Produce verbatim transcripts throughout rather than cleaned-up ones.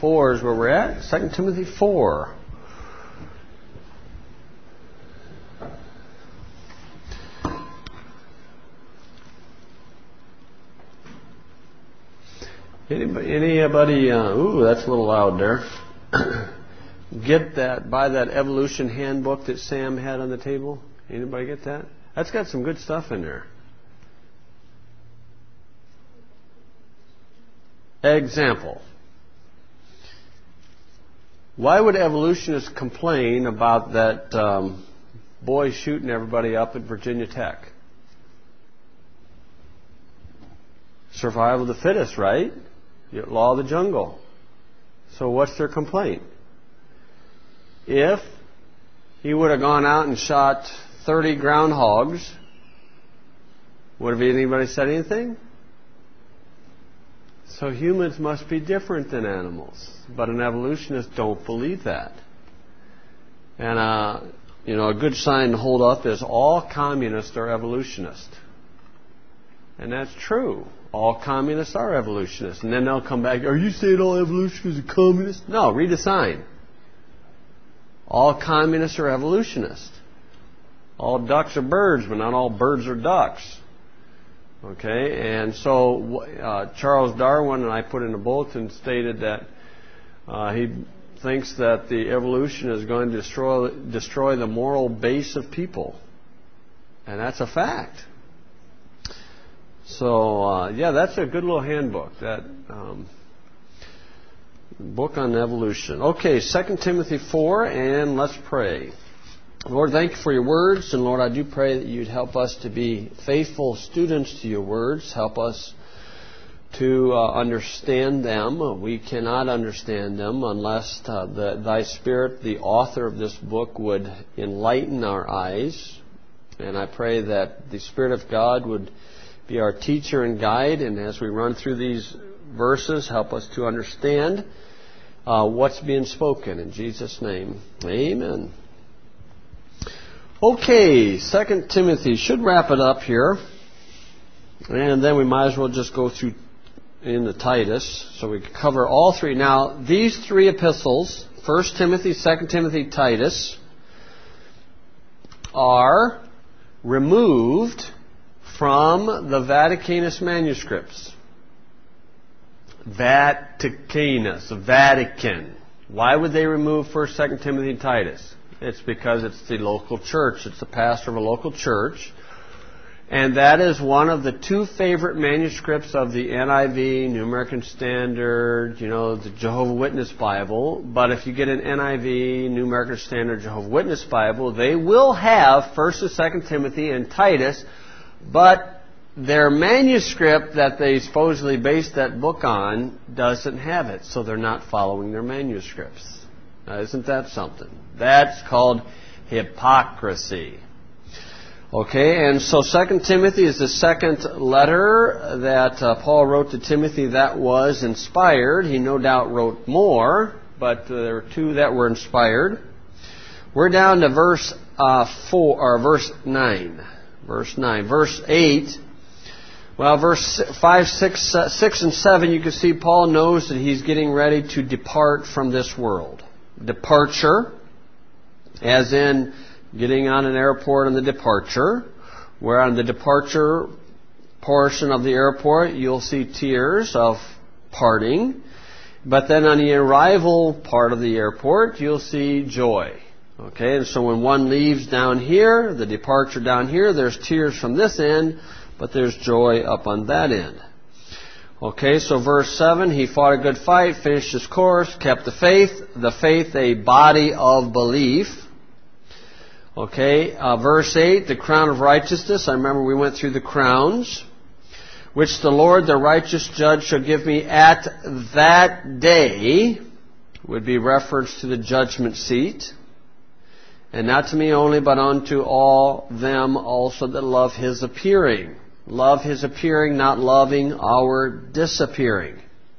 four is where we're at. Second Timothy four. Anybody, anybody uh, ooh, that's a little loud there. Get that, buy that evolution handbook that Sam had on the table. Anybody get that? That's got some good stuff in there. Example. Why would evolutionists complain about that um, boy shooting everybody up at Virginia Tech? Survival of the fittest, right? Law of the jungle. So what's their complaint? If he would have gone out and shot thirty groundhogs, would have anybody said anything? So humans must be different than animals. But an evolutionist don't believe that. And, uh, you know, a good sign to hold up is all communists are evolutionists. And that's true. All communists are evolutionists. And then they'll come back, are you saying all evolutionists are communists? No, read the sign. All communists are evolutionists. All ducks are birds, but not all birds are ducks. Okay, and so uh, Charles Darwin, and I put in a bulletin, stated that uh, he thinks that the evolution is going to destroy destroy the moral base of people, and that's a fact. So uh, yeah, that's a good little handbook. That um, book on evolution. Okay, Second Timothy four, and let's pray. Lord, thank you for your words, and Lord, I do pray that you'd help us to be faithful students to your words. Help us to uh, understand them. We cannot understand them unless uh, the, thy Spirit, the author of this book, would enlighten our eyes. And I pray that the Spirit of God would be our teacher and guide, and as we run through these verses, help us to understand uh, what's being spoken. In Jesus' name, amen. Okay, Second Timothy should wrap it up here, and then we might as well just go through in the Titus, so we can cover all three. Now, these three epistles, First Timothy, Second Timothy, Titus, are removed from the Vaticanus manuscripts. Vaticanus, Vatican. Why would they remove First, Second Timothy, and Titus? It's because it's the local church. It's the pastor of a local church. And that is one of the two favorite manuscripts of the N I V, New American Standard, you know, the Jehovah's Witness Bible. But if you get an N I V, New American Standard, Jehovah's Witness Bible, they will have First and Second Timothy and Titus, but their manuscript that they supposedly based that book on doesn't have it, so they're not following their manuscripts. Now, isn't that something? That's called hypocrisy. Okay, and so Second Timothy is the second letter that uh, Paul wrote to Timothy that was inspired. He no doubt wrote more, but uh, there were two that were inspired. We're down to verse uh, four or verse nine. Verse nine. Verse eight. Well, verse five, six, uh, six, and seven, you can see Paul knows that he's getting ready to depart from this world. Departure, as in getting on an airport on the departure, where on the departure portion of the airport you'll see tears of parting, but then on the arrival part of the airport you'll see joy. Okay, and so when one leaves down here, the departure down here, there's tears from this end, but there's joy up on that end. Okay, so verse seven, he fought a good fight, finished his course, kept the faith. The faith, a body of belief. Okay, uh, verse eight, the crown of righteousness. I remember we went through the crowns. Which the Lord, the righteous judge, shall give me at that day, would be reference to the judgment seat. And not to me only, but unto all them also that love his appearing. Love his appearing, not loving our disappearing.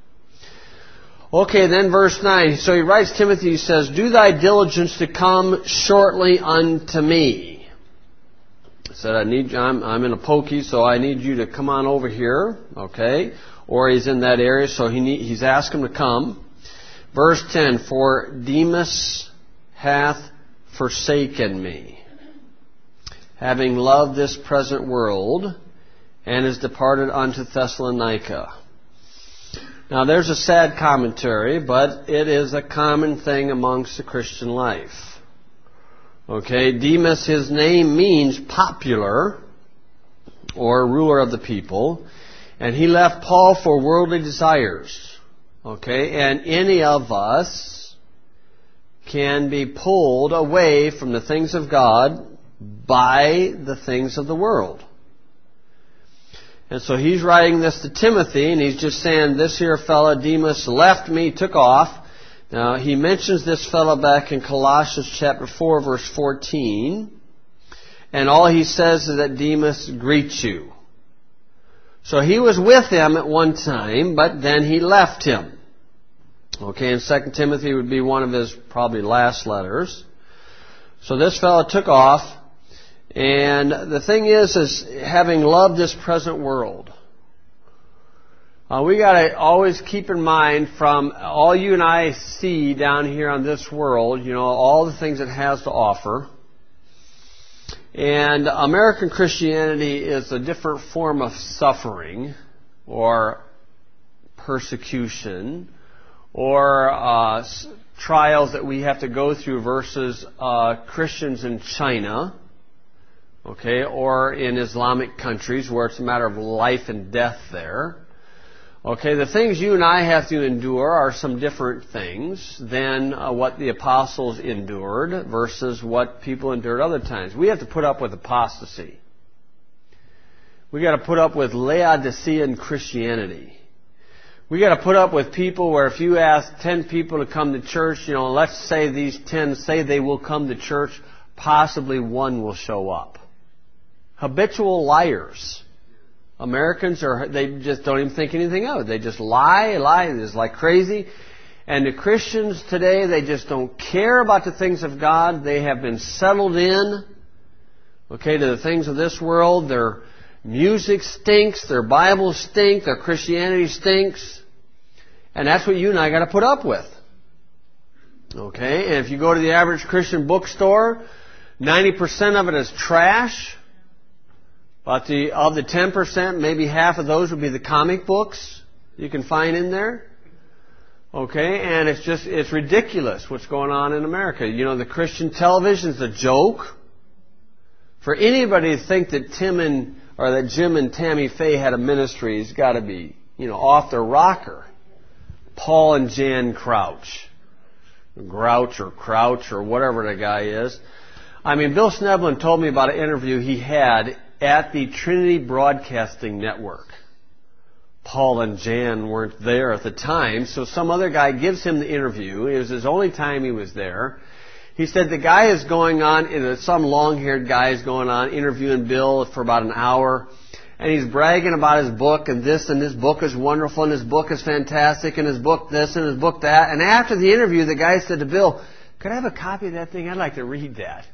Okay, then verse nine. So he writes Timothy, he says, do thy diligence to come shortly unto me. He said, I need, I'm, I'm in a pokey, so I need you to come on over here. Okay? Or he's in that area, so he need, he's asked him to come. Verse ten, for Demas hath forsaken me, having loved this present world, and is departed unto Thessalonica. Now there's a sad commentary, but it is a common thing amongst the Christian life. Okay, Demas, his name means popular, or ruler of the people, and he left Paul for worldly desires. Okay, and any of us can be pulled away from the things of God by the things of the world. And so he's writing this to Timothy, and he's just saying, this here fella, Demas, left me, took off. Now, he mentions this fellow back in Colossians chapter four, verse fourteen. And all he says is that Demas greets you. So he was with him at one time, but then he left him. Okay, and Second Timothy would be one of his probably last letters. So this fellow took off. And the thing is, is having loved this present world, uh, we got to always keep in mind from all you and I see down here on this world, you know, all the things it has to offer. And American Christianity is a different form of suffering or persecution or uh, trials that we have to go through versus uh, Christians in China. Okay, or in Islamic countries where it's a matter of life and death there. Okay, the things you and I have to endure are some different things than uh, what the apostles endured versus what people endured other times. We have to put up with apostasy. We got to put up with Laodicean Christianity. We got to put up with people where if you ask ten people to come to church, you know, let's say these ten say they will come to church, possibly one will show up. Habitual liars. Americans are, they just don't even think anything of it. They just lie, lie, just like crazy. And the Christians today, they just don't care about the things of God. They have been settled in, okay, to the things of this world. Their music stinks, their Bibles stink, their Christianity stinks. And that's what you and I got to put up with. Okay, and if you go to the average Christian bookstore, ninety percent of it is trash. But the, of the ten percent, maybe half of those would be the comic books you can find in there. Okay, and it's just, it's ridiculous what's going on in America. You know, the Christian television's a joke. For anybody to think that Tim and, or that Jim and Tammy Faye had a ministry has got to be, you know, off their rocker. Paul and Jan Crouch. Grouch or Crouch or whatever the guy is. I mean, Bill Sneblin told me about an interview he had at the Trinity Broadcasting Network. Paul and Jan weren't there at the time, so some other guy gives him the interview. It was his only time he was there. He said the guy is going on, some long-haired guy is going on interviewing Bill for about an hour, and he's bragging about his book and this, and his book is wonderful, and his book is fantastic, and his book this, and his book that. And after the interview, the guy said to Bill, "Could I have a copy of that thing? I'd like to read that."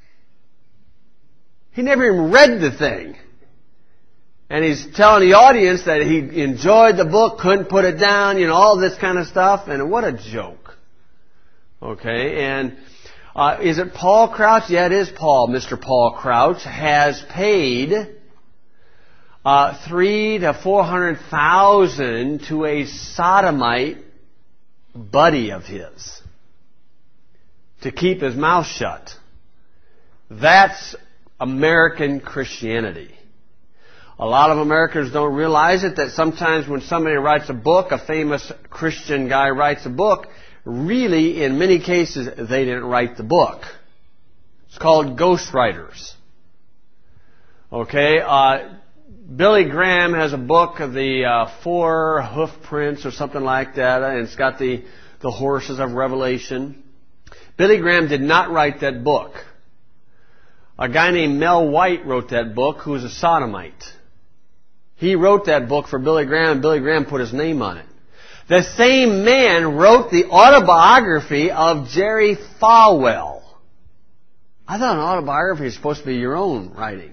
He never even read the thing. And he's telling the audience that he enjoyed the book, couldn't put it down, you know, all this kind of stuff. And what a joke. Okay, and uh, is it Paul Crouch? Yeah, it is Paul. Mister Paul Crouch has paid uh, three to four hundred thousand to a sodomite buddy of his to keep his mouth shut. That's American Christianity. A lot of Americans don't realize it, that sometimes when somebody writes a book, a famous Christian guy writes a book, really, in many cases, they didn't write the book. It's called ghostwriters. Okay, uh, Billy Graham has a book of the uh, Four Hoof Prints or something like that, and it's got the, the horses of Revelation. Billy Graham did not write that book. A guy named Mel White wrote that book, who was a sodomite. He wrote that book for Billy Graham, and Billy Graham put his name on it. The same man wrote the autobiography of Jerry Falwell. I thought an autobiography is supposed to be your own writing.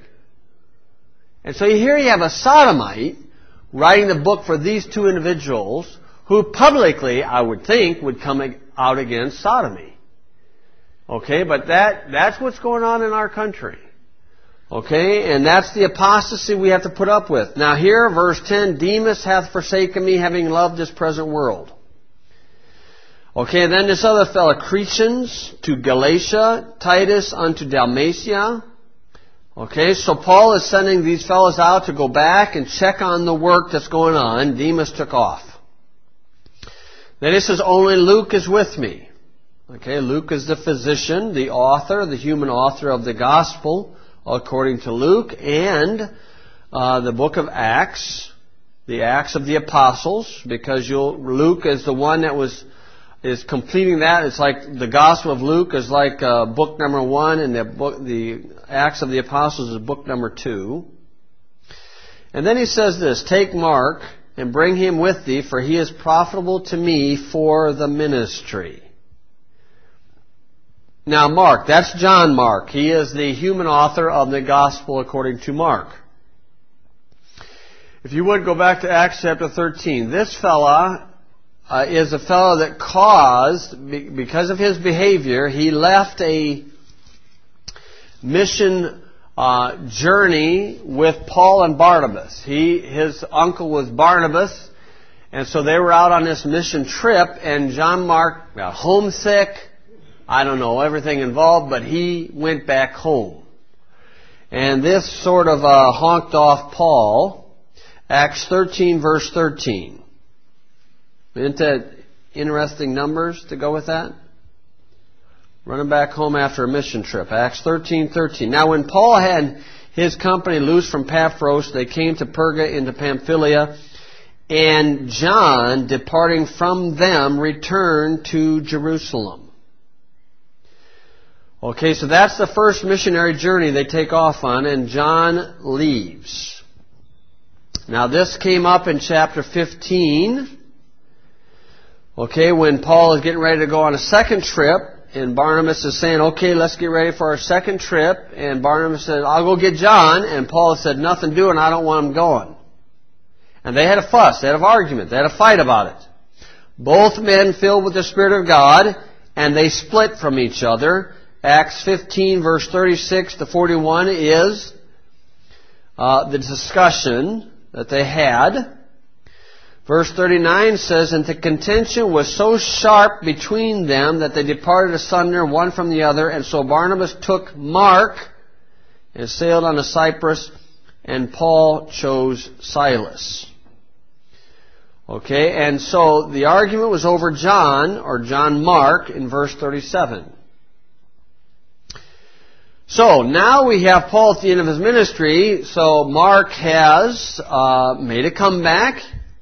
And so here you have a sodomite writing the book for these two individuals who publicly, I would think, would come out against sodomy. Okay, but that, that's what's going on in our country. Okay, and that's the apostasy we have to put up with. Now here, verse ten, Demas hath forsaken me, having loved this present world. Okay, and then this other fellow, Crescens to Galatia, Titus unto Dalmatia. Okay, so Paul is sending these fellows out to go back and check on the work that's going on. Demas took off. Then it says, only Luke is with me. Okay, Luke is the physician, the author, the human author of the gospel, according to Luke, and uh, the book of Acts, the Acts of the Apostles, because you'll, Luke is the one that was is completing that. It's like the Gospel of Luke is like uh, book number one, and the book, the Acts of the Apostles is book number two. And then he says this: take Mark and bring him with thee, for he is profitable to me for the ministry. Now Mark, that's John Mark. He is the human author of the Gospel according to Mark. If you would go back to Acts chapter thirteen, this fella uh, is a fellow that caused, because of his behavior, he left a mission uh, journey with Paul and Barnabas. He, his uncle was Barnabas, and so they were out on this mission trip, and John Mark got homesick. I don't know everything involved, but he went back home. And this sort of uh, honked off Paul. Acts thirteen, verse thirteen. Isn't that interesting numbers to go with that? Running back home after a mission trip. Acts thirteen, thirteen. Now when Paul had his company loose from Paphos, they came to Perga into Pamphylia, and John, departing from them, returned to Jerusalem. Okay, so that's the first missionary journey they take off on, and John leaves. Now this came up in chapter fifteen. Okay, when Paul is getting ready to go on a second trip, and Barnabas is saying, okay, let's get ready for our second trip. And Barnabas said, I'll go get John. And Paul said, nothing doing, I don't want him going. And they had a fuss, they had an argument, they had a fight about it. Both men filled with the Spirit of God, and they split from each other. Acts fifteen, verse thirty-six to forty-one is uh, the discussion that they had. Verse thirty-nine says, and the contention was so sharp between them that they departed asunder one from the other. And so Barnabas took Mark and sailed on to Cyprus, and Paul chose Silas. Okay, and so the argument was over John, or John Mark, in verse thirty-seven. So now we have Paul at the end of his ministry. So Mark has uh, made a comeback.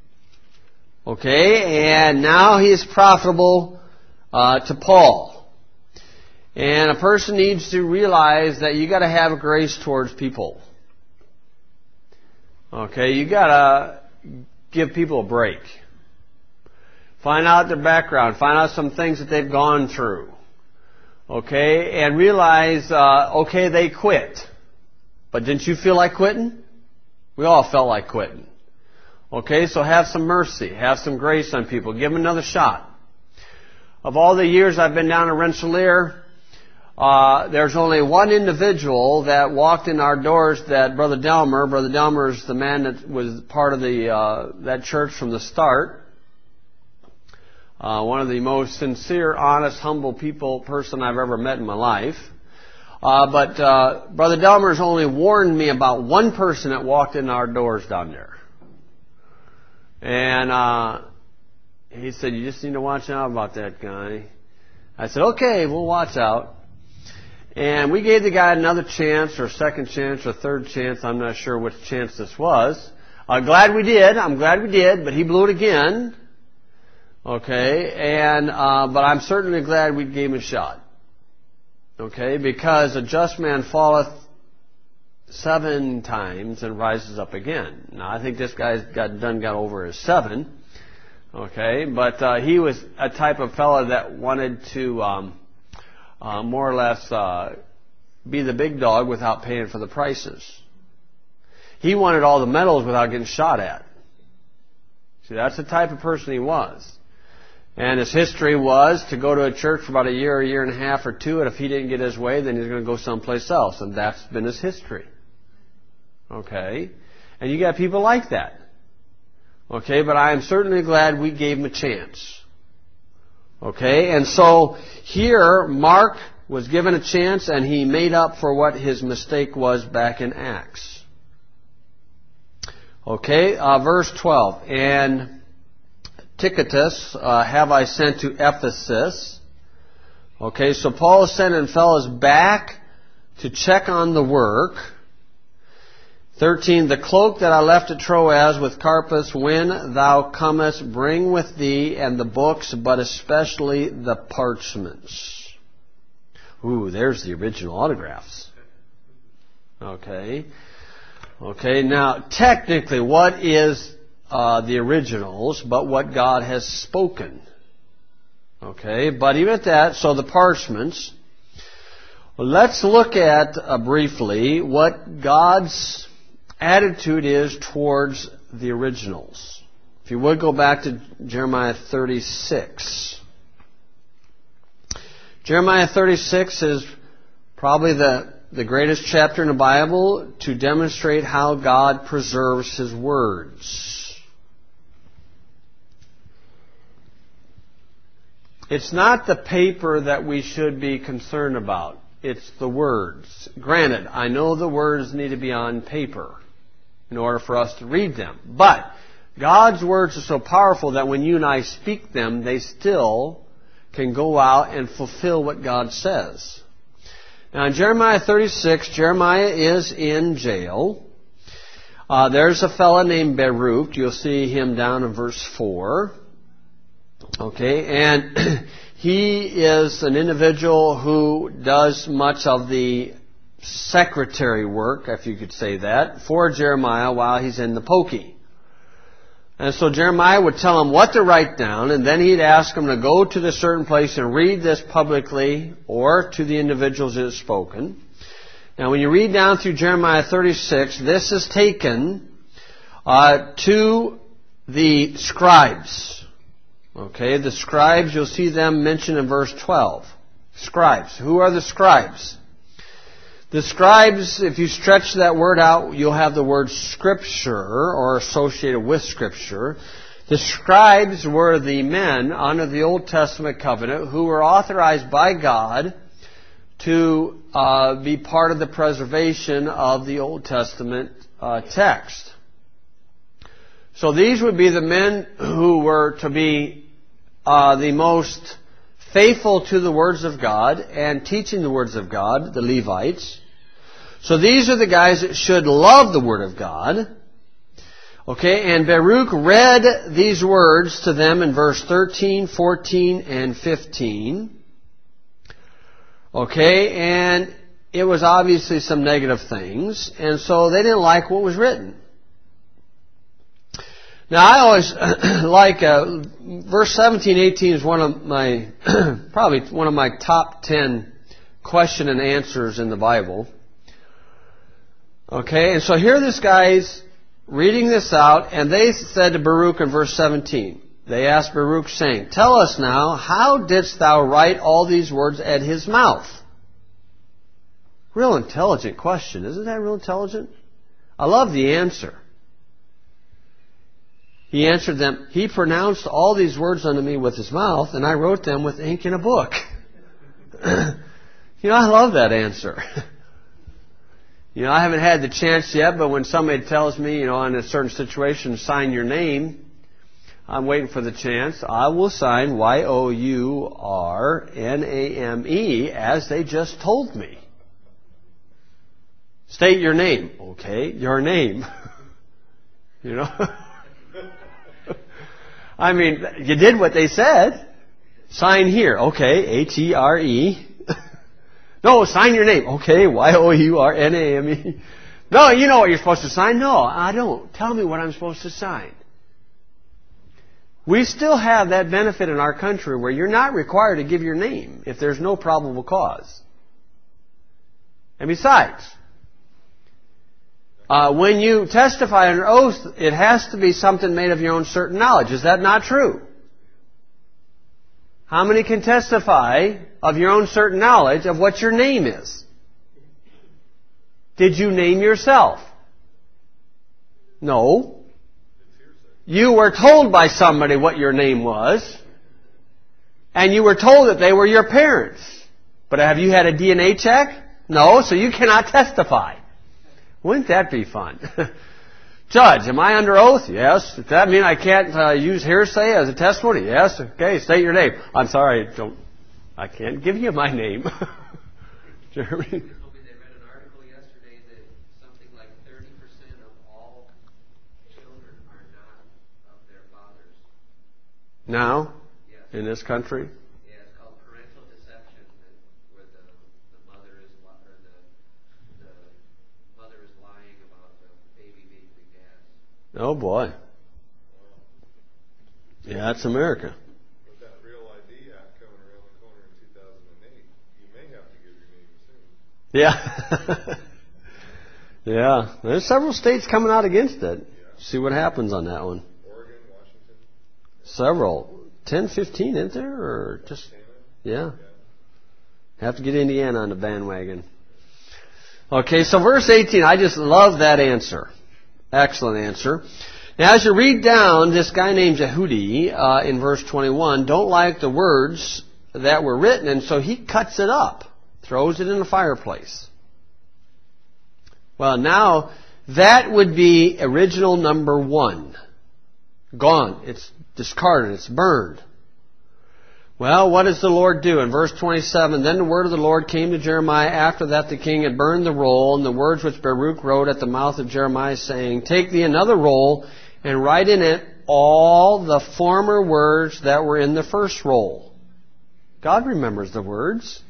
Okay, and now he is profitable uh, to Paul. And a person needs to realize that you got to have grace towards people. Okay, you got to give people a break. Find out their background. Find out some things that they've gone through. Okay, and realize, uh, okay, they quit. But didn't you feel like quitting? We all felt like quitting. Okay, so have some mercy. Have some grace on people. Give them another shot. Of all the years I've been down in Rensselaer, uh, there's only one individual that walked in our doors, that Brother Delmer. Brother Delmer is the man that was part of the uh, that church from the start. Uh, one of the most sincere, honest, humble people, person I've ever met in my life. Uh, but uh, Brother Delmer's only warned me about one person that walked in our doors down there. And uh, he said, you just need to watch out about that guy. I said, okay, we'll watch out. And we gave the guy another chance, or second chance, or third chance. I'm not sure which chance this was. I'm glad we did. I'm glad we did, but he blew it again. Okay, and uh, but I'm certainly glad we gave him a shot. Okay, because a just man falleth seven times and rises up again. Now, I think this guy's got done got over his seven. Okay, but uh, he was a type of fellow that wanted to um, uh, more or less uh, be the big dog without paying for the prices. He wanted all the medals without getting shot at. See, that's the type of person he was. And his history was to go to a church for about a year, a year and a half or two, and if he didn't get his way, then he's going to go someplace else. And that's been his history. Okay? And you got people like that. Okay? But I am certainly glad we gave him a chance. Okay? And so here, Mark was given a chance, and he made up for what his mistake was back in Acts. Okay? Uh, verse twelve. And Tychicus uh, have I sent to Ephesus. Okay, so Paul sent and fellows back to check on the work. thirteen. The cloak that I left at Troas with Carpus, when thou comest, bring with thee, and the books, but especially the parchments. Ooh, there's the original autographs. Okay. Okay, now technically what is Uh, the originals, but what God has spoken. Okay, but even at that, so the parchments. Well, let's look at uh, briefly what God's attitude is towards the originals. If you would go back to Jeremiah thirty-six. Jeremiah thirty-six is probably the, the greatest chapter in the Bible to demonstrate how God preserves His words. It's not the paper that we should be concerned about. It's the words. Granted, I know the words need to be on paper in order for us to read them. But God's words are so powerful that when you and I speak them, they still can go out and fulfill what God says. Now in Jeremiah thirty-six, Jeremiah is in jail. Uh, there's a fellow named Baruch. You'll see him down in verse four. Okay, and he is an individual who does much of the secretary work, if you could say that, for Jeremiah while he's in the pokey. And so Jeremiah would tell him what to write down, and then he'd ask him to go to the certain place and read this publicly or to the individuals it is spoken. Now when you read down through Jeremiah thirty-six, this is taken uh, to the scribes. Okay, the scribes, you'll see them mentioned in verse twelve. Scribes. Who are the scribes? The scribes, if you stretch that word out, you'll have the word scripture or associated with scripture. The scribes were the men under the Old Testament covenant who were authorized by God to uh, be part of the preservation of the Old Testament uh, text. So these would be the men who were to be uh, the most faithful to the words of God and teaching the words of God, the Levites. So these are the guys that should love the Word of God. Okay, and Baruch read these words to them in verse thirteen, fourteen, and fifteen. Okay, and it was obviously some negative things, and so they didn't like what was written. Now, I always like, uh, verse seventeen, eighteen is one of my, probably one of my top ten question and answers in the Bible. Okay, and so here this guy's reading this out, and they said to Baruch in verse seventeen, they asked Baruch saying, "Tell us now, how didst thou write all these words at his mouth?" Real intelligent question. Isn't that real intelligent? I love the answer. He answered them, "He pronounced all these words unto me with his mouth, and I wrote them with ink in a book." You know, I love that answer. You know, I haven't had the chance yet, but when somebody tells me, you know, in a certain situation, sign your name, I'm waiting for the chance. I will sign Y O U R N A M E as they just told me. State your name. Okay, your name. You know? I mean, you did what they said. Sign here. Okay, H E R E. No, sign your name. Okay, Y O U R N A M E. No, you know what you're supposed to sign? No, I don't. Tell me what I'm supposed to sign. We still have that benefit in our country where you're not required to give your name if there's no probable cause. And besides, Uh, when you testify under oath, it has to be something made of your own certain knowledge. Is that not true? How many can testify of your own certain knowledge of what your name is? Did you name yourself? No. You were told by somebody what your name was, and you were told that they were your parents. But have you had a D N A check? No, so you cannot testify. Wouldn't that be fun? Judge, am I under oath? Yes. Does that mean I can't uh, use hearsay as a testimony? Yes. Okay, state your name. I'm sorry, don't. I can't give you my name. Jeremy? They read an article yesterday that something like thirty percent of all children are not of their fathers. Now? Yes. In this country? Yeah, it's called parental deception, where the, the mother is or the, the mother is lying about the baby being the gas. Oh boy. Yeah, that's America. With that Real I D Act coming around the corner in two thousand eight, you may have to give your name soon. Yeah. Yeah. There's several states coming out against it. Yeah. See what happens on that one. Oregon, Washington. Several. ten, fifteen, isn't there? Or just, yeah. Have to get Indiana on the bandwagon. Okay, so verse eighteen, I just love that answer. Excellent answer. Now, as you read down, this guy named Jehudi uh, in verse twenty-one don't like the words that were written, and so he cuts it up, throws it in the fireplace. Well, now, that would be original number one. Gone. It's discarded. It's burned. Well, what does the Lord do? In verse twenty-seven, then the word of the Lord came to Jeremiah after that the king had burned the roll, and the words which Baruch wrote at the mouth of Jeremiah, saying, take thee another roll, and write in it all the former words that were in the first roll. God remembers the words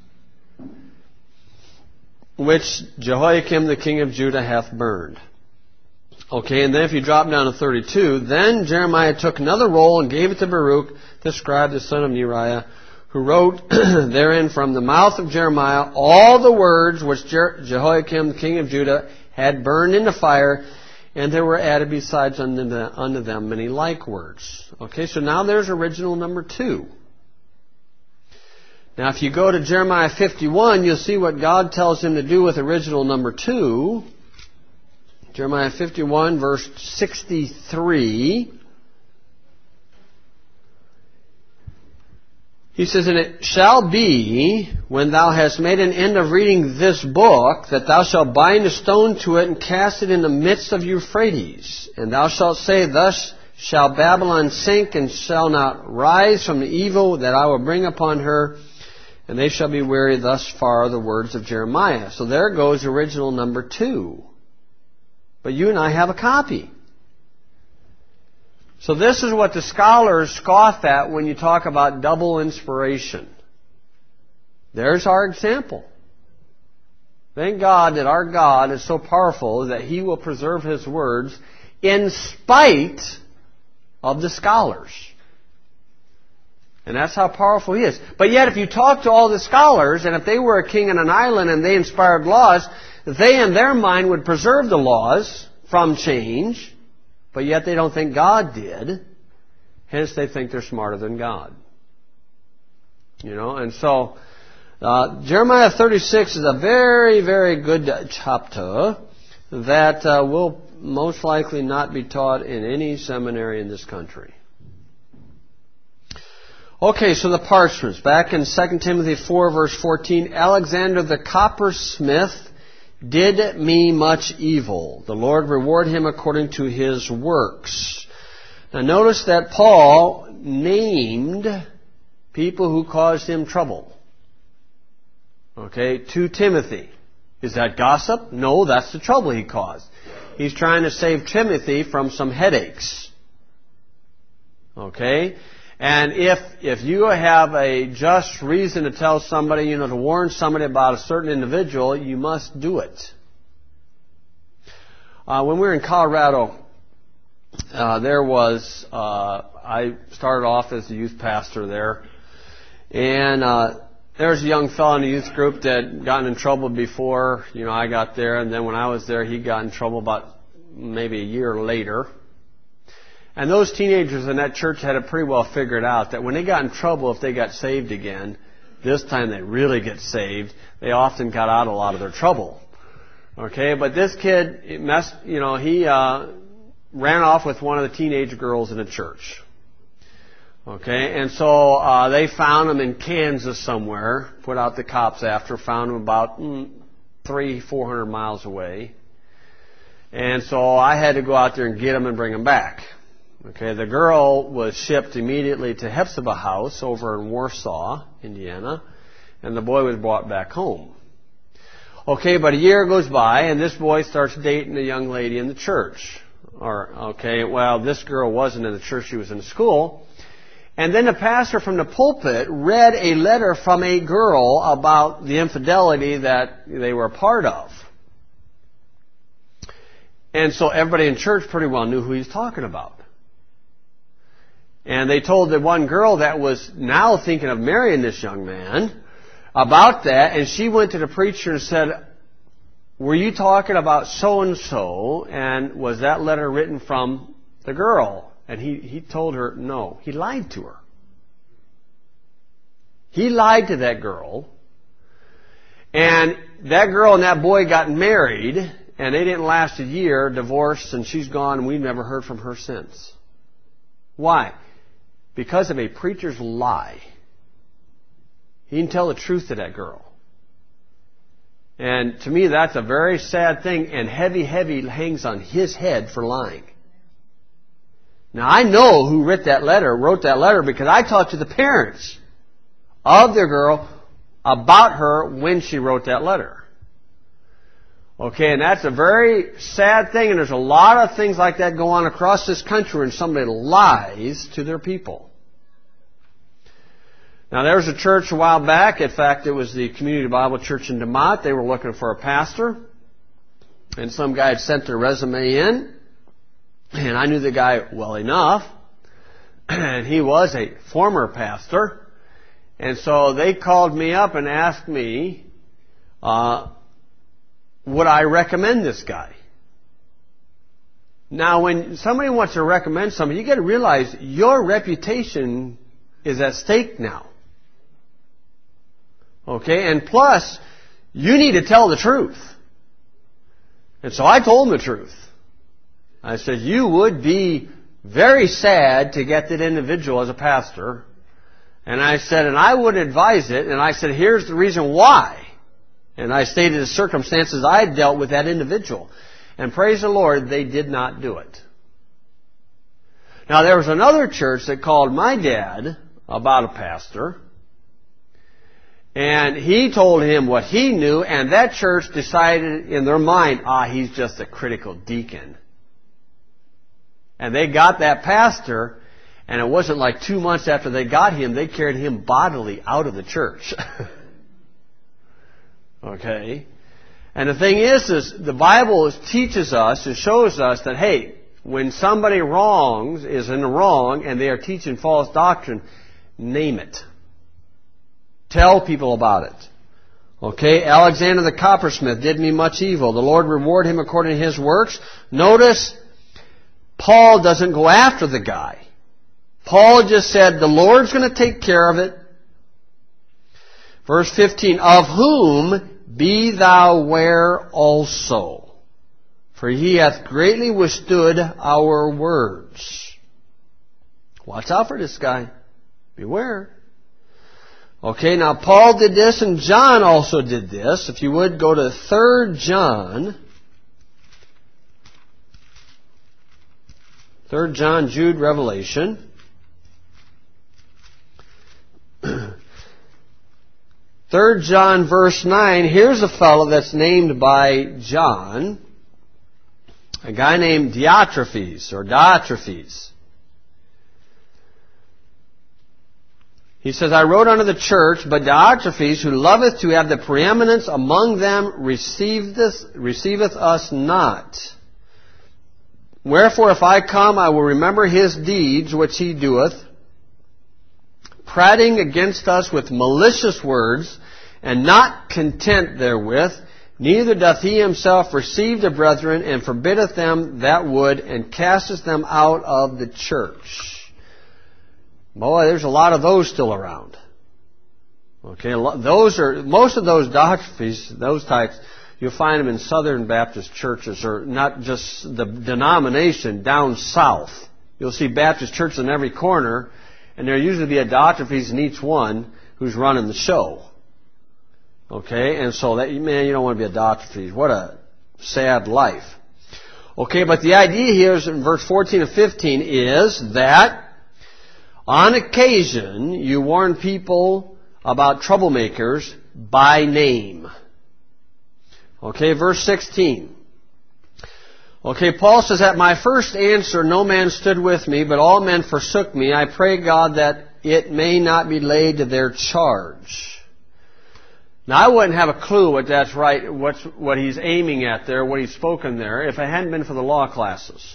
which Jehoiakim the king of Judah hath burned. Okay, and then if you drop down to thirty-two, then Jeremiah took another roll and gave it to Baruch, the scribe, the son of Neriah, who wrote therein from the mouth of Jeremiah all the words which Je- Jehoiakim the king of Judah had burned in the fire, and there were added besides unto, the, unto them many like words. Okay, so now there's original number two. Now if you go to Jeremiah fifty-one, you'll see what God tells him to do with original number two. Jeremiah fifty-one, verse sixty-three. He says, and it shall be, when thou hast made an end of reading this book, that thou shalt bind a stone to it and cast it in the midst of Euphrates. And thou shalt say, thus shall Babylon sink and shall not rise from the evil that I will bring upon her. And they shall be weary. Thus far the words of Jeremiah. So there goes original number two. But you and I have a copy. So this is what the scholars scoff at when you talk about double inspiration. There's our example. Thank God that our God is so powerful that He will preserve His words in spite of the scholars. And that's how powerful He is. But yet if you talk to all the scholars, and if they were a king on an island and they inspired laws, they in their mind would preserve the laws from change, but yet they don't think God did. Hence they think they're smarter than God. You know, and so uh, Jeremiah thirty-six is a very, very good chapter that uh, will most likely not be taught in any seminary in this country. Okay, so the parchments. Back in Second Timothy four, verse fourteen, Alexander the coppersmith did me much evil. The Lord reward him according to his works. Now notice that Paul named people who caused him trouble. Okay, to Timothy. Is that gossip? No, that's the trouble he caused. He's trying to save Timothy from some headaches. Okay? And if if you have a just reason to tell somebody, you know, to warn somebody about a certain individual, you must do it. Uh, when we were in Colorado, uh, there was, uh, I started off as a youth pastor there. And uh, There's a young fellow in the youth group that gotten in trouble before, you know, I got there, and then when I was there, he got in trouble about maybe a year later. And those teenagers in that church had it pretty well figured out that when they got in trouble, if they got saved again, this time they really get saved. They often got out a lot of their trouble. Okay, but this kid messed, you know, he uh, ran off with one of the teenage girls in a church. Okay, and so uh, they found him in Kansas somewhere, put out the cops after, found him about mm, three, four hundred miles away. And so I had to go out there and get him and bring him back. Okay, the girl was shipped immediately to Hephzibah House over in Warsaw, Indiana, and the boy was brought back home. Okay, but a year goes by, and this boy starts dating a young lady in the church. Or, okay, well, this girl wasn't in the church, she was in school. And then the pastor from the pulpit read a letter from a girl about the infidelity that they were a part of. And so everybody in church pretty well knew who he was talking about. And they told the one girl that was now thinking of marrying this young man about that, and she went to the preacher and said, "Were you talking about so-and-so, and was that letter written from the girl?" And he, he told her no. He lied to her. He lied to that girl. And that girl and that boy got married, and they didn't last a year, divorced, and she's gone, and we've never heard from her since. Why? Because of a preacher's lie. He didn't tell the truth to that girl. And to me, that's a very sad thing, and heavy, heavy hangs on his head for lying. Now, I know who wrote that letter, wrote that letter, because I talked to the parents of the girl about her when she wrote that letter. Okay, and that's a very sad thing, and there's a lot of things like that go on across this country when somebody lies to their people. Now, there was a church a while back. In fact, it was the Community Bible Church in DeMott. They were looking for a pastor, and some guy had sent their resume in. And I knew the guy well enough, and he was a former pastor. And so they called me up and asked me, uh, would I recommend this guy? Now, when somebody wants to recommend somebody, you got to realize your reputation is at stake now. Okay, and plus, you need to tell the truth. And so I told him the truth. I said, you would be very sad to get that individual as a pastor. And I said, and I would advise it. And I said, here's the reason why. And I stated the circumstances I had dealt with that individual. And praise the Lord, they did not do it. Now, there was another church that called my dad about a pastor. And he told him what he knew. And that church decided in their mind, ah, he's just a critical deacon. And they got that pastor, and it wasn't like two months after they got him, they carried him bodily out of the church. Okay? And the thing is, is the Bible teaches us and shows us that, hey, when somebody wrongs, is in the wrong, and they are teaching false doctrine, name it. Tell people about it. Okay? Alexander the coppersmith did me much evil. The Lord reward him according to his works. Notice, Paul doesn't go after the guy. Paul just said, the Lord's going to take care of it. Verse fifteen, of whom be thou ware also, for he hath greatly withstood our words. Watch out for this guy. Beware. Okay, now Paul did this and John also did this. If you would, go to Third John. Third John, Jude, Revelation. Third John, verse nine. Here's a fellow that's named by John. A guy named Diotrephes, or Diotrephes. He says, I wrote unto the church, but Diotrephes, who loveth to have the preeminence among them, receiveth, receiveth us not. Wherefore, if I come, I will remember his deeds which he doeth, prating against us with malicious words, and not content therewith, neither doth he himself receive the brethren, and forbiddeth them that would, and casteth them out of the church. Boy, there's a lot of those still around. Okay, those are, most of those doctrines, those types, you'll find them in Southern Baptist churches, or not just the denomination, down south. You'll see Baptist churches in every corner, and there'll usually be a Diotrephes in each one who's running the show. Okay, and so that, man, you don't want to be a Diotrephes. What a sad life. Okay, but the idea here is in verse fourteen and fifteen is that on occasion you warn people about troublemakers by name. Okay, verse sixteen. Okay, Paul says, at my first answer no man stood with me, but all men forsook me. I pray God that it may not be laid to their charge. Now, I wouldn't have a clue what that's right, what's, what he's aiming at there, what he's spoken there, if it hadn't been for the law classes.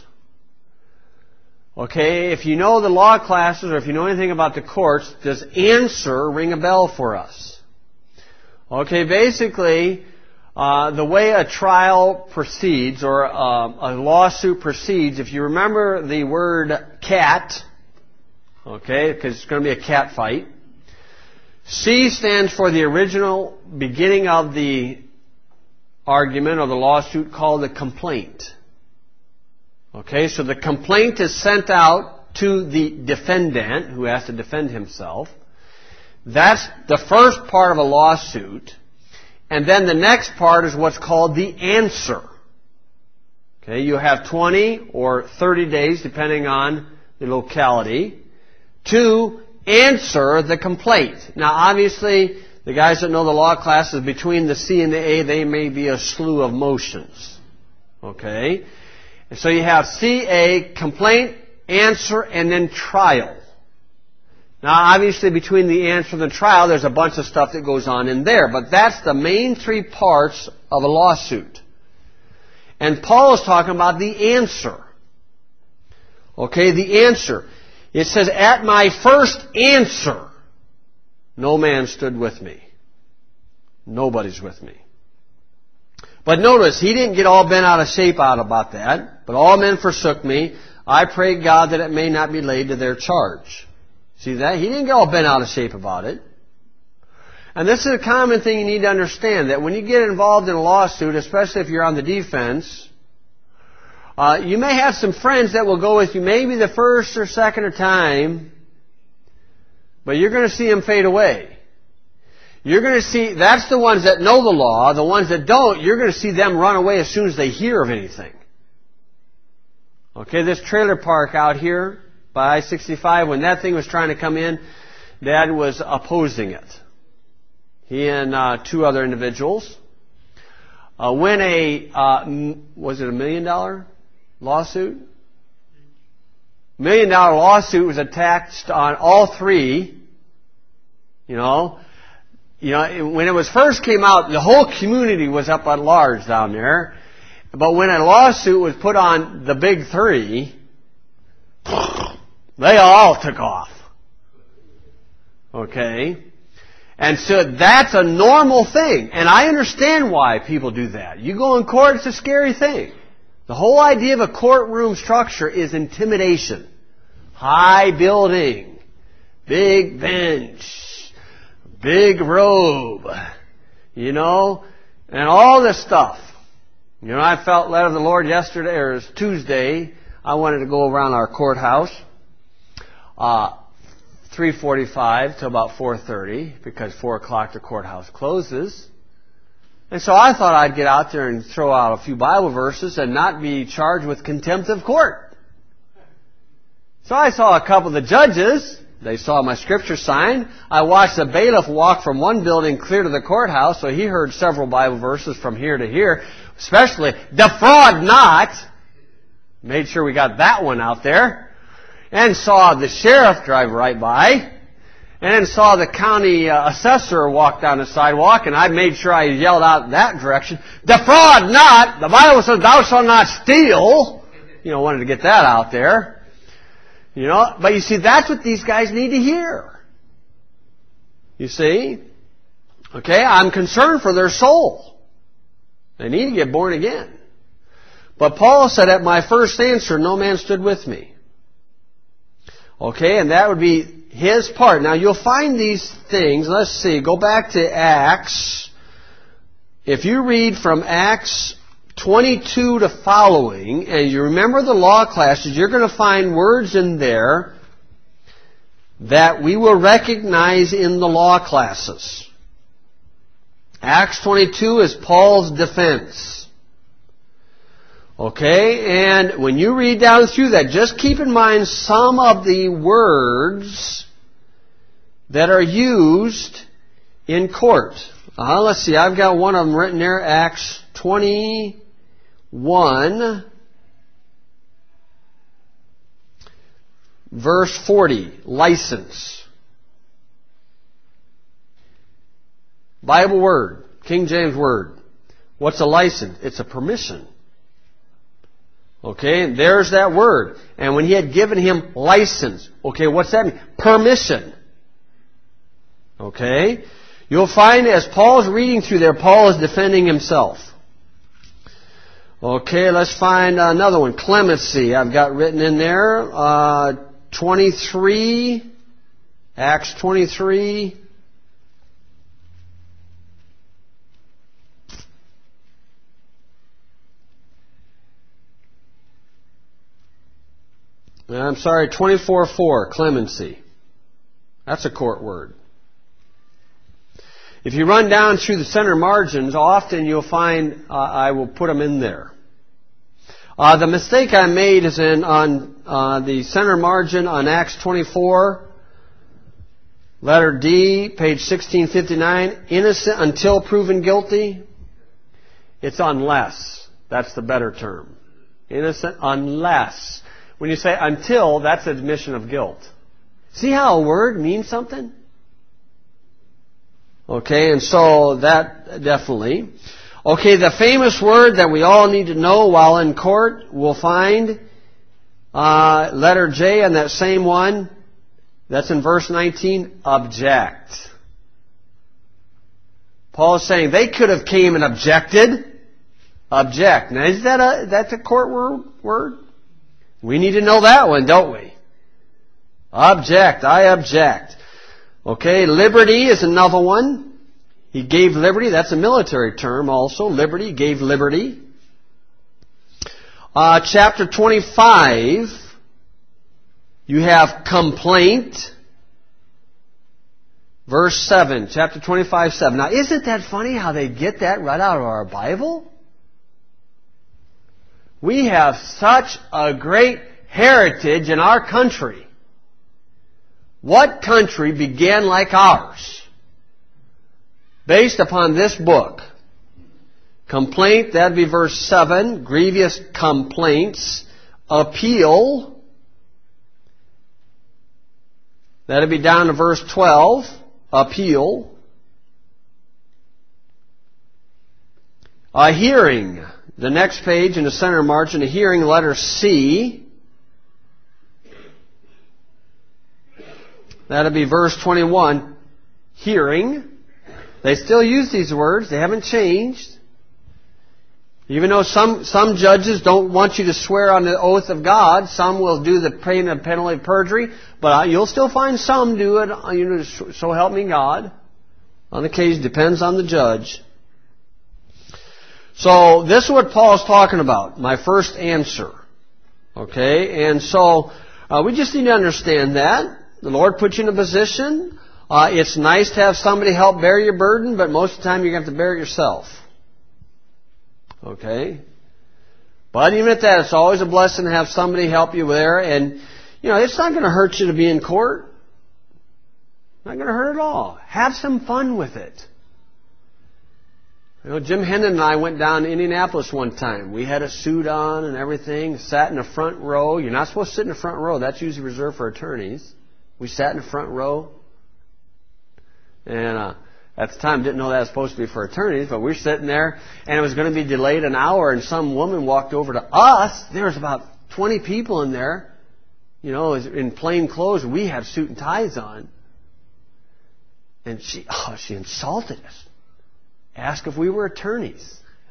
Okay, if you know the law classes, or if you know anything about the courts, does answer ring a bell for us? Okay, basically, Uh, the way a trial proceeds, or uh, a lawsuit proceeds, if you remember the word cat, okay, because it's going to be a cat fight, C stands for the original beginning of the argument or the lawsuit, called the complaint. Okay, so the complaint is sent out to the defendant, who has to defend himself. That's the first part of a lawsuit. And then the next part is what's called the answer. Okay, you have twenty or thirty days, depending on the locality, to answer the complaint. Now, obviously, the guys that know the law classes, between the C and the A, they may be a slew of motions. Okay? And so you have C A, complaint, answer, and then trial. Now, obviously, between the answer and the trial, there's a bunch of stuff that goes on in there. But that's the main three parts of a lawsuit. And Paul is talking about the answer. Okay, the answer. It says, at my first answer, no man stood with me. Nobody's with me. But notice, he didn't get all bent out of shape out about that. But all men forsook me. I pray God that it may not be laid to their charge. See that? He didn't get all bent out of shape about it. And this is a common thing you need to understand, that when you get involved in a lawsuit, especially if you're on the defense, uh, you may have some friends that will go with you maybe the first or second or time, but you're going to see them fade away. You're going to see, that's the ones that know the law. The ones that don't, you're going to see them run away as soon as they hear of anything. Okay, this trailer park out here by I sixty-five, when that thing was trying to come in, Dad was opposing it. He and uh, two other individuals. Uh, when a, uh, m- was it a million dollar lawsuit? Million dollar lawsuit was attached on all three. You know, you know, when it was first came out, the whole community was up at large down there. But when a lawsuit was put on the big three, they all took off. Okay? And so that's a normal thing. And I understand why people do that. You go in court, it's a scary thing. The whole idea of a courtroom structure is intimidation. High building, big bench, big robe, you know, and all this stuff. You know, I felt led of the Lord yesterday, or it was Tuesday. I wanted to go around our courthouse. Uh, three forty-five to about four thirty, because four o'clock the courthouse closes. And so I thought I'd get out there and throw out a few Bible verses and not be charged with contempt of court. So I saw a couple of the judges. They saw my scripture sign. I watched the bailiff walk from one building clear to the courthouse, so he heard several Bible verses from here to here, especially, defraud not. Made sure we got that one out there. And saw the sheriff drive right by, and then saw the county uh, assessor walk down the sidewalk, and I made sure I yelled out that direction, defraud not! The Bible says, thou shalt not steal! You know, wanted to get that out there. You know, but you see, that's what these guys need to hear. You see? Okay, I'm concerned for their soul. They need to get born again. But Paul said, at my first answer, no man stood with me. Okay, and that would be his part. Now you'll find these things. Let's see, go back to Acts. If you read from Acts twenty-two to following, and you remember the law classes, you're going to find words in there that we will recognize in the law classes. Acts twenty-two is Paul's defense. Okay, and when you read down through that, just keep in mind some of the words that are used in court. Uh, let's see, I've got one of them written there, Acts twenty-one, verse forty, license. Bible word, King James word. What's a license? It's a permission. Okay, and there's that word. And when he had given him license, okay, what's that mean? Permission. Okay? You'll find as Paul's reading through there, Paul is defending himself. Okay, let's find another one. Clemency, I've got written in there. Uh, twenty-three, Acts twenty-three. I'm sorry, twenty-four four, clemency. That's a court word. If you run down through the center margins, often you'll find uh, I will put them in there. Uh, the mistake I made is in on uh, the center margin on Acts twenty-four, letter D, page sixteen fifty-nine, innocent until proven guilty. It's unless. That's the better term. Innocent unless. When you say until, that's admission of guilt. See how a word means something? Okay, and so that definitely. Okay, the famous word that we all need to know while in court, we'll find uh, letter J on that same one. That's in verse nineteen, object. Paul is saying they could have came and objected. Object. Now, is that a, that's a court word? word? We need to know that one, don't we? Object. I object. Okay, liberty is another one. He gave liberty. That's a military term also. Liberty, gave liberty. Uh, chapter twenty-five, you have complaint. Verse seven, chapter twenty-five, seven. Now, isn't that funny how they get that right out of our Bible? We have such a great heritage in our country. What country began like ours? Based upon this book. Complaint, that'd be verse seven. Grievous complaints. Appeal. That'd be down to verse twelve. Appeal. A hearing. The next page in the center margin, a hearing, letter C. That'll be verse twenty-one. Hearing. They still use these words. They haven't changed. Even though some, some judges don't want you to swear on the oath of God, some will do the paying of penalty of perjury, but you'll still find some do it, you know, so help me God. On occasion, depends on the judge. So, this is what Paul's talking about. My first answer. Okay? And so, uh, we just need to understand that. The Lord put you in a position. Uh, it's nice to have somebody help bear your burden, but most of the time you're going to have to bear it yourself. Okay? But even at that, it's always a blessing to have somebody help you there. And, you know, it's not going to hurt you to be in court. Not going to hurt at all. Have some fun with it. You know, Jim Hendon and I went down to Indianapolis one time. We had a suit on and everything, sat in the front row. You're not supposed to sit in the front row. That's usually reserved for attorneys. We sat in the front row. And uh, at the time, didn't know that was supposed to be for attorneys, but we were sitting there, and it was going to be delayed an hour, and some woman walked over to us. There was about twenty people in there, you know, in plain clothes. We had suit and ties on. And she, oh, she insulted us. Asked if we were attorneys.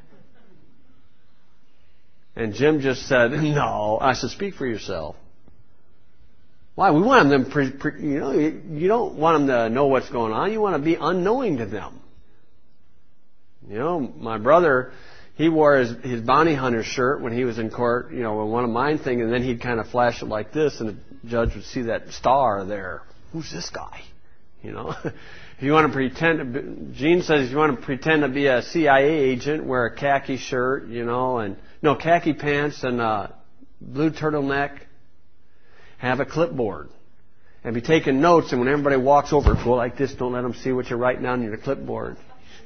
And Jim just said, no. I said, speak for yourself. Why? We want them, pre, pre, you know, you, you don't want them to know what's going on. You want to be unknowing to them. You know, my brother, he wore his, his bounty hunter shirt when he was in court, you know, one of mine thing, and then he'd kind of flash it like this, and the judge would see that star there. Who's this guy? You know, if you want to pretend, to be, Gene says if you want to pretend to be a C I A agent, wear a khaki shirt, you know, and no khaki pants and a blue turtleneck. Have a clipboard and be taking notes, and when everybody walks over, go like this. Don't let them see what you're writing down in your clipboard.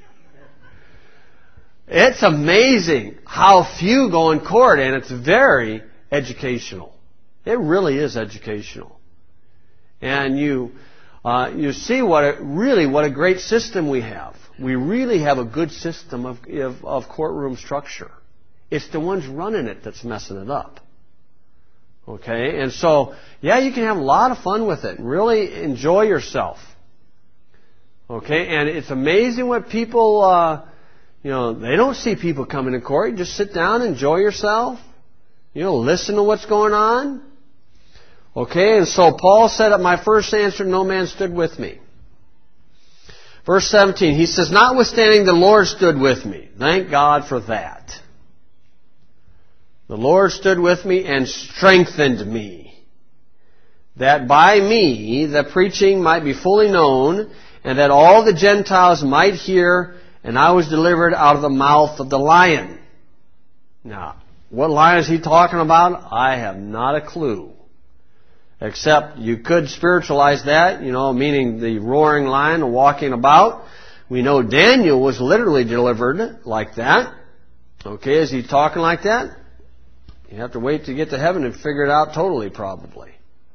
It's amazing how few go in court, and it's very educational. It really is educational. And you uh, you see what a, really what a great system we have. We really have a good system of, of, of courtroom structure. It's the ones running it that's messing it up. Okay, and so, yeah, you can have a lot of fun with it and really enjoy yourself. Okay, and it's amazing what people, uh, you know, they don't see people coming to court. You just sit down, enjoy yourself, you know, listen to what's going on. Okay, and so Paul said, at my first answer, no man stood with me. Verse seventeen, he says, notwithstanding the Lord stood with me. Thank God for that. The Lord stood with me and strengthened me, that by me the preaching might be fully known, and that all the Gentiles might hear, and I was delivered out of the mouth of the lion. Now, what lion is he talking about? I have not a clue. Except you could spiritualize that, you know, meaning the roaring lion walking about. We know Daniel was literally delivered like that. Okay, is he talking like that? You have to wait to get to heaven and figure it out totally, probably.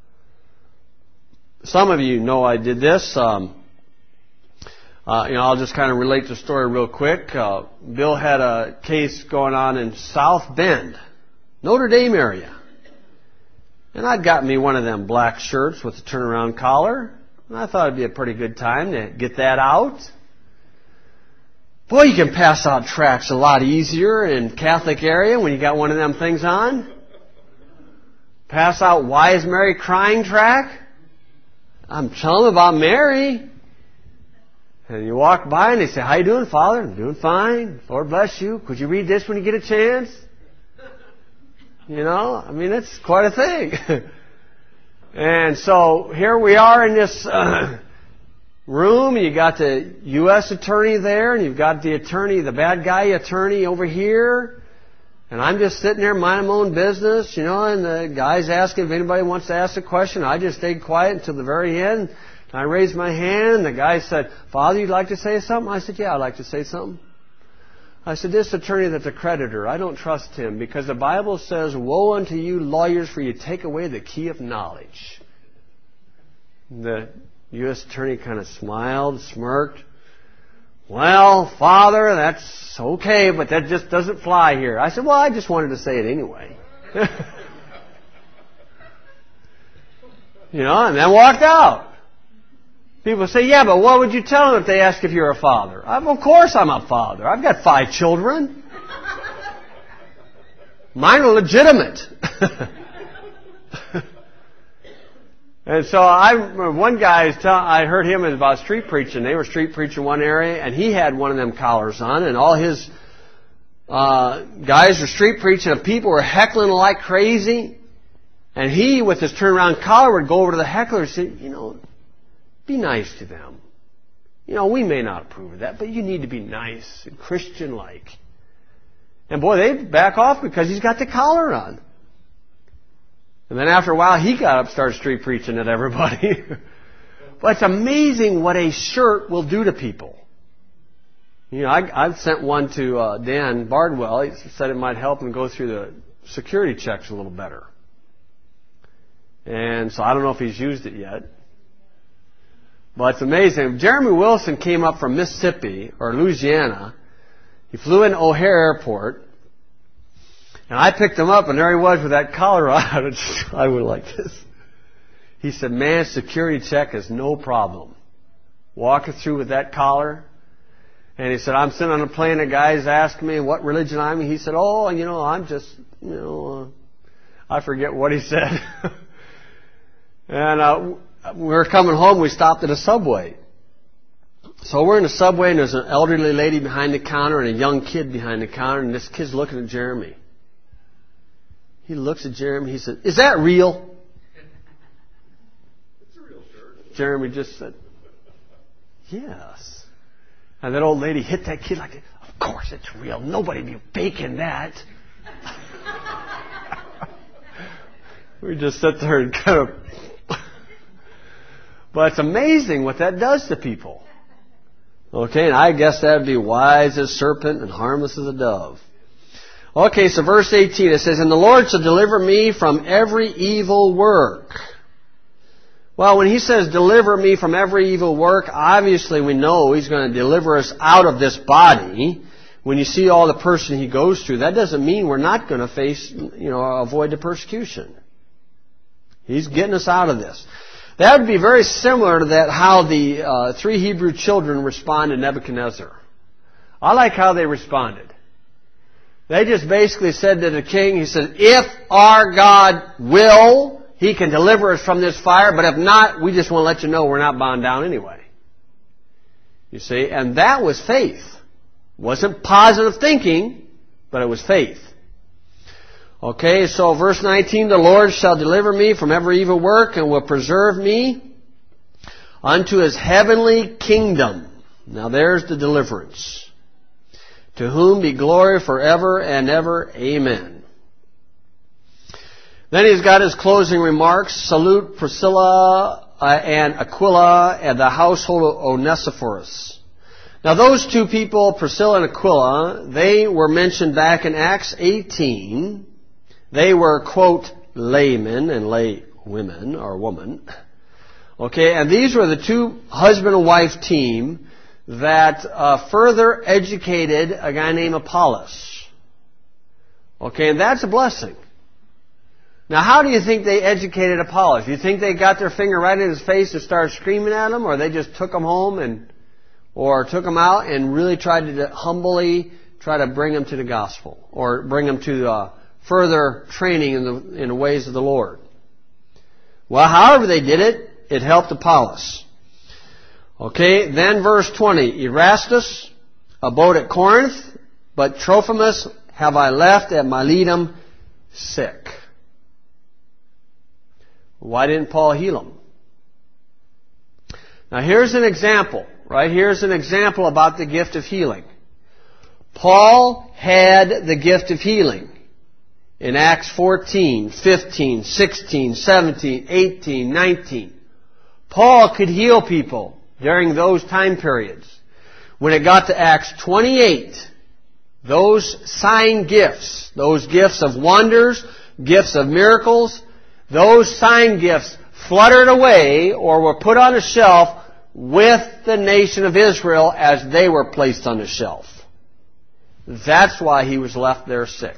Some of you know I did this. Um, uh, you know, I'll just kind of relate the story real quick. Uh, Bill had a case going on in South Bend, Notre Dame area. And I'd gotten me one of them black shirts with a turnaround collar. And I thought it'd be a pretty good time to get that out. Boy, you can pass out tracts a lot easier in Catholic area when you got one of them things on. Pass out Why is Mary Crying tract. I'm telling them about Mary. And you walk by and they say, how you doing, Father? I'm doing fine. Lord bless you. Could you read this when you get a chance? You know, I mean, it's quite a thing. And so here we are in this uh, room, and you got the U S attorney there, and you've got the attorney, the bad guy attorney over here. And I'm just sitting there minding my own business, you know, and the guy's asking if anybody wants to ask a question. I just stayed quiet until the very end. And I raised my hand, and the guy said, Father, you'd like to say something? I said, yeah, I'd like to say something. I said, this attorney that's a creditor, I don't trust him, because the Bible says, woe unto you lawyers, for you take away the key of knowledge. The U S attorney kind of smiled, smirked. Well, Father, that's okay, but that just doesn't fly here. I said, well, I just wanted to say it anyway. You know, and then walked out. People say, yeah, but what would you tell them if they ask if you're a father? I'm, of course I'm a father. I've got five children. Mine are legitimate. And so I, one guy, is tell, I heard him about street preaching. They were street preaching one area, and he had one of them collars on, and all his uh, guys were street preaching, and people were heckling like crazy. And he, with his turnaround collar, would go over to the heckler and say, you know, be nice to them. You know, we may not approve of that, but you need to be nice and Christian-like. And boy, they'd back off because he's got the collar on. And then after a while, he got up and started street preaching at everybody. But it's amazing what a shirt will do to people. You know, I, I've sent one to uh, Dan Bardwell. He said it might help him go through the security checks a little better. And so I don't know if he's used it yet. But it's amazing. Jeremy Wilson came up from Mississippi or Louisiana. He flew in O'Hare Airport. And I picked him up, and there he was with that collar on. I would like this. He said, man, security check is no problem. walking through with that collar. And he said, I'm sitting on a plane, and guys asked me what religion I'm in. He said, oh, you know, I'm just, you know, uh, I forget what he said. and uh, we were coming home, we stopped at a Subway. So we're in a Subway, and there's an elderly lady behind the counter and a young kid behind the counter, and this kid's looking at Jeremy. He looks at Jeremy, he said, is that real? It's a real shirt. Jeremy just said, yes. And that old lady hit that kid like, of course it's real. Nobody be faking that. We just sit there and kind of... But it's amazing what that does to people. Okay, and I guess that would be wise as a serpent and harmless as a dove. Okay, so verse eighteen, it says, and the Lord shall deliver me from every evil work. Well, when he says, deliver me from every evil work, obviously we know he's going to deliver us out of this body. When you see all the person he goes through, that doesn't mean we're not going to face, you know, avoid the persecution. He's getting us out of this. That would be very similar to that, how the uh, three Hebrew children responded to Nebuchadnezzar. I like how they responded. They just basically said to the king, he said, if our God will, he can deliver us from this fire, but if not, we just want to let you know we're not bound down anyway. You see, and that was faith. It wasn't positive thinking, but it was faith. Okay, so verse nineteen, the Lord shall deliver me from every evil work and will preserve me unto his heavenly kingdom. Now there's the deliverance. To whom be glory forever and ever. Amen. Then he's got his closing remarks. Salute Priscilla uh, and Aquila and the household of Onesiphorus. Now those two people, Priscilla and Aquila, they were mentioned back in Acts eighteen. They were, quote, laymen and lay women or woman. Okay, and these were the two husband and wife team that uh, further educated a guy named Apollos. Okay, and that's a blessing. Now, how do you think they educated Apollos? You think they got their finger right in his face and started screaming at him, or they just took him home and, or took him out and really tried to humbly try to bring him to the gospel, or bring him to uh, further training in the in the ways of the Lord? Well, however they did it, it helped Apollos. Okay, then verse twenty, Erastus abode at Corinth, but Trophimus have I left at Miletum sick. Why didn't Paul heal him? Now here's an example, right? Here's an example about the gift of healing. Paul had the gift of healing in Acts fourteen, fifteen, sixteen, seventeen, eighteen, nineteen. Paul could heal people during those time periods. When it got to Acts twenty-eight, those sign gifts, those gifts of wonders, gifts of miracles, those sign gifts fluttered away or were put on a shelf with the nation of Israel as they were placed on the shelf. That's why he was left there sick.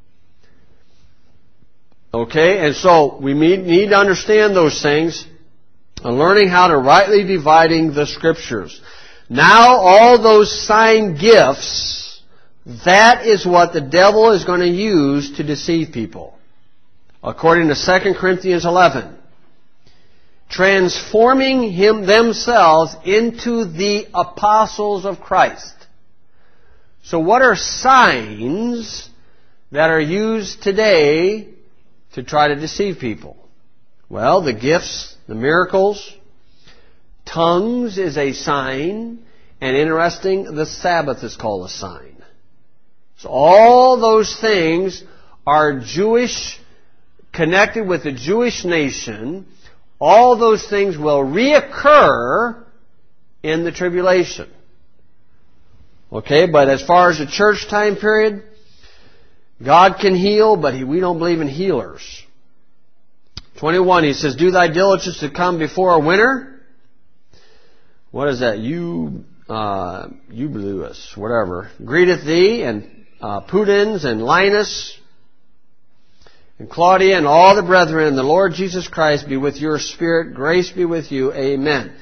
Okay, and so we need to understand those things and learning how to rightly dividing the Scriptures. Now all those sign gifts, that is what the devil is going to use to deceive people. According to Second Corinthians eleven. Transforming him themselves into the apostles of Christ. So what are signs that are used today to try to deceive people? Well, the gifts, the miracles, tongues is a sign, and interesting, the Sabbath is called a sign. So all those things are Jewish, connected with the Jewish nation. All those things will reoccur in the tribulation. Okay, but as far as the church time period, God can heal, but he, we don't believe in healers. twenty-one, he says, do thy diligence to come before a winter. What is that? You, uh, Eubulus, whatever. Greeteth thee, and uh, Pudens, and Linus, and Claudia, and all the brethren, and the Lord Jesus Christ be with your spirit. Grace be with you. Amen.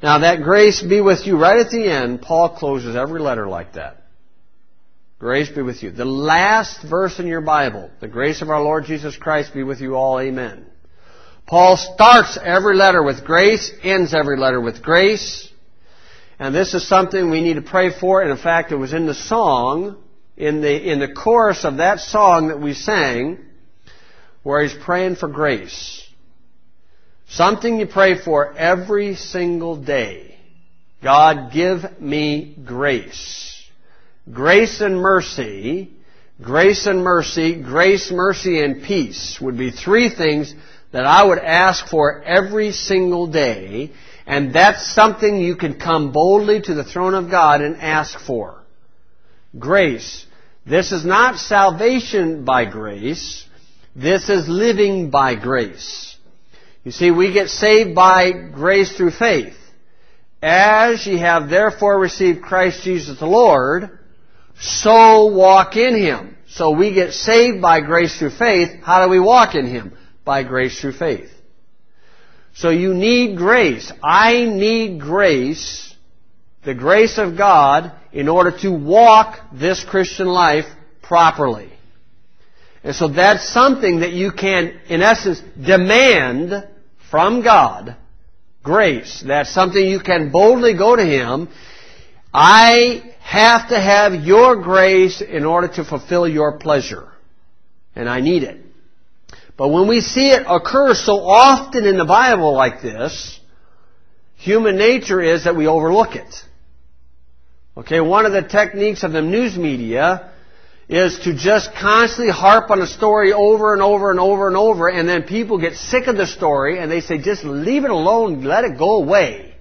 Now that grace be with you, right at the end, Paul closes every letter like that. Grace be with you. The last verse in your Bible, the grace of our Lord Jesus Christ be with you all, amen. Paul starts every letter with grace, ends every letter with grace. And this is something we need to pray for. And in fact, it was in the song, in the, in the chorus of that song that we sang, where he's praying for grace. Something you pray for every single day. God, give me grace. Grace and mercy, grace and mercy, grace, mercy, and peace would be three things that I would ask for every single day. And that's something you can come boldly to the throne of God and ask for. Grace. This is not salvation by grace. This is living by grace. You see, we get saved by grace through faith. As ye have therefore received Christ Jesus the Lord, so walk in Him. So we get saved by grace through faith. How do we walk in Him? By grace through faith. So you need grace. I need grace, the grace of God, in order to walk this Christian life properly. And so that's something that you can, in essence, demand from God. Grace. That's something you can boldly go to Him. I have to have your grace in order to fulfill your pleasure. And I need it. But when we see it occur so often in the Bible like this, human nature is that we overlook it. Okay, one of the techniques of the news media is to just constantly harp on a story over and over and over and over, and then people get sick of the story and they say, just leave it alone, let it go away.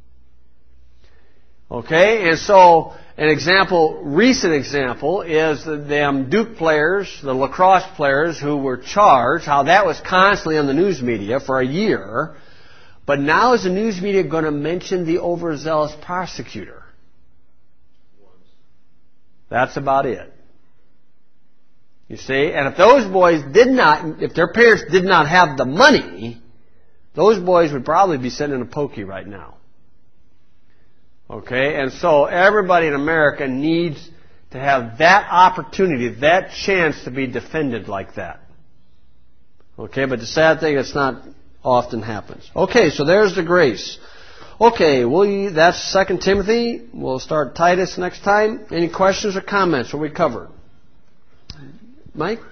Okay, and so an example, recent example, is the them Duke players, the lacrosse players who were charged, how that was constantly on the news media for a year. But now is the news media going to mention the overzealous prosecutor? That's about it. You see, and if those boys did not, if their parents did not have the money, those boys would probably be sitting in a pokey right now. Okay, and so everybody in America needs to have that opportunity, that chance to be defended like that. Okay, but the sad thing, it's not often happens. Okay, so there's the grace. Okay, we'll, that's Second Timothy. We'll start Titus next time. Any questions or comments? What we covered? Mike?